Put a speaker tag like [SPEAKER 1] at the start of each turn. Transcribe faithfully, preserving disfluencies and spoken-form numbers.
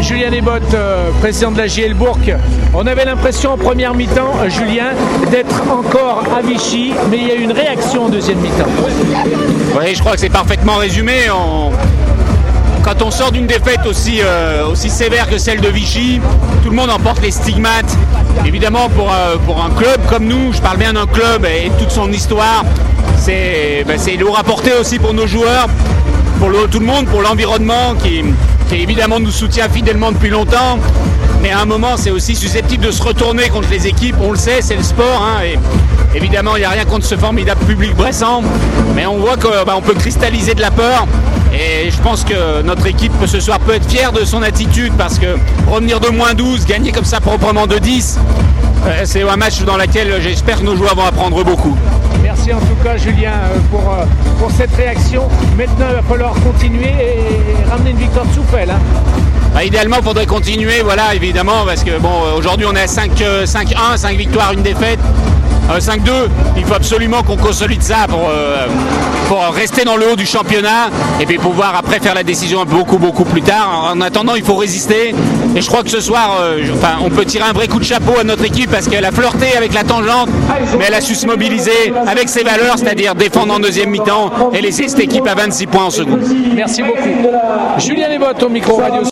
[SPEAKER 1] Julien Desbottes, euh, président de la J L Bourg. On avait l'impression en première mi-temps, euh, Julien, d'être encore à Vichy, mais il y a eu une réaction en deuxième mi-temps.
[SPEAKER 2] Oui, je crois que c'est parfaitement résumé. On... Quand on sort d'une défaite aussi, euh, aussi sévère que celle de Vichy, tout le monde en porte les stigmates. Évidemment, pour, euh, pour un club comme nous, je parle bien d'un club et toute son histoire, c'est ben, c'est lourd à porter aussi pour nos joueurs, pour le, tout le monde, pour l'environnement qui, qui évidemment nous soutient fidèlement depuis longtemps. Mais à un moment, c'est aussi susceptible de se retourner contre les équipes. On le sait, c'est le sport. Hein, et évidemment, il n'y a rien contre ce formidable public bressant. Mais on voit qu'on ben, peut cristalliser de la peur. Et je pense que notre équipe ce soir peut être fière de son attitude parce que revenir de moins douze, gagner comme ça proprement de dix, euh, c'est un match dans lequel j'espère que nos joueurs vont apprendre beaucoup.
[SPEAKER 1] Merci en tout cas Julien pour, pour cette réaction. Maintenant il va falloir continuer et ramener une victoire de souffle. Hein.
[SPEAKER 2] Bah, idéalement il faudrait continuer, voilà évidemment, parce que bon aujourd'hui on est à cinq un, cinq victoires, une défaite. Euh, cinq deux, il faut absolument qu'on consolide ça pour, euh, pour rester dans le haut du championnat et puis pouvoir après faire la décision beaucoup beaucoup plus tard. En attendant, il faut résister et je crois que ce soir, euh, enfin, on peut tirer un vrai coup de chapeau à notre équipe parce qu'elle a flirté avec la tangente, mais elle a su se mobiliser avec ses valeurs, c'est-à-dire défendre en deuxième mi-temps et laisser cette équipe à vingt-six points en seconde.
[SPEAKER 1] Merci beaucoup. Julien Desbottes au micro radio.